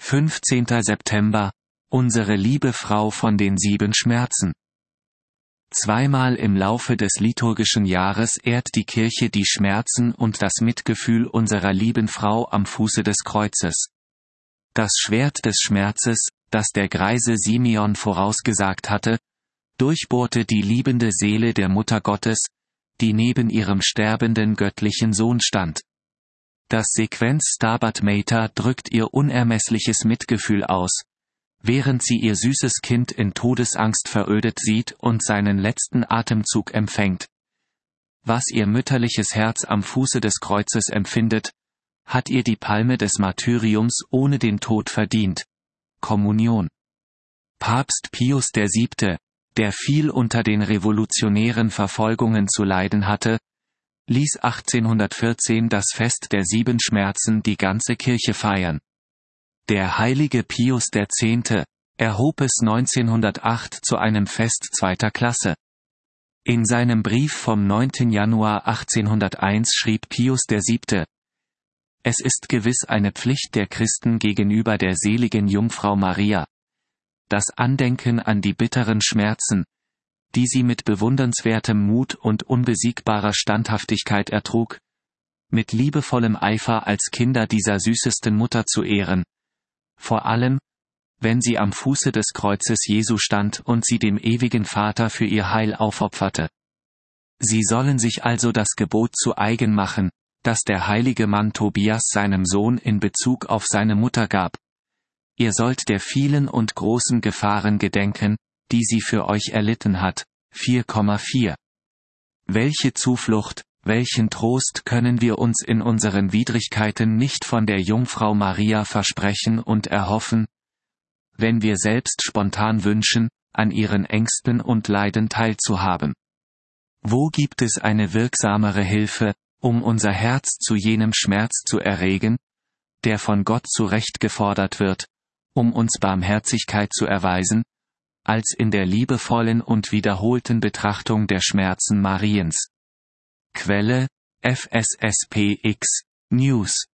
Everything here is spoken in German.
15. September, unsere liebe Frau von den 7 Schmerzen. Zweimal im Laufe des liturgischen Jahres ehrt die Kirche die Schmerzen und das Mitgefühl unserer lieben Frau am Fuße des Kreuzes. Das Schwert des Schmerzes, das der greise Simeon vorausgesagt hatte, durchbohrte die liebende Seele der Mutter Gottes, die neben ihrem sterbenden göttlichen Sohn stand. Das Sequenz Stabat Mater drückt ihr unermessliches Mitgefühl aus, während sie ihr süßes Kind in Todesangst verödet sieht und seinen letzten Atemzug empfängt. Was ihr mütterliches Herz am Fuße des Kreuzes empfindet, hat ihr die Palme des Martyriums ohne den Tod verdient. Kommunion. Papst Pius VII., der viel unter den revolutionären Verfolgungen zu leiden hatte, ließ 1814 das Fest der 7 Schmerzen die ganze Kirche feiern. Der heilige Pius X. erhob es 1908 zu einem Fest zweiter Klasse. In seinem Brief vom 9. Januar 1801 schrieb Pius VII: Es ist gewiss eine Pflicht der Christen gegenüber der seligen Jungfrau Maria, das Andenken an die bitteren Schmerzen, die sie mit bewundernswertem Mut und unbesiegbarer Standhaftigkeit ertrug, mit liebevollem Eifer als Kinder dieser süßesten Mutter zu ehren, vor allem, wenn sie am Fuße des Kreuzes Jesu stand und sie dem ewigen Vater für ihr Heil aufopferte. Sie sollen sich also das Gebot zu eigen machen, das der heilige Mann Tobias seinem Sohn in Bezug auf seine Mutter gab. Ihr sollt der vielen und großen Gefahren gedenken, die sie für euch erlitten hat. 4,4. Welche Zuflucht, welchen Trost können wir uns in unseren Widrigkeiten nicht von der Jungfrau Maria versprechen und erhoffen, wenn wir selbst spontan wünschen, an ihren Ängsten und Leiden teilzuhaben. Wo gibt es eine wirksamere Hilfe, um unser Herz zu jenem Schmerz zu erregen, der von Gott zu Recht gefordert wird, um uns Barmherzigkeit zu erweisen, als in der liebevollen und wiederholten Betrachtung der Schmerzen Mariens. Quelle: FSSPX News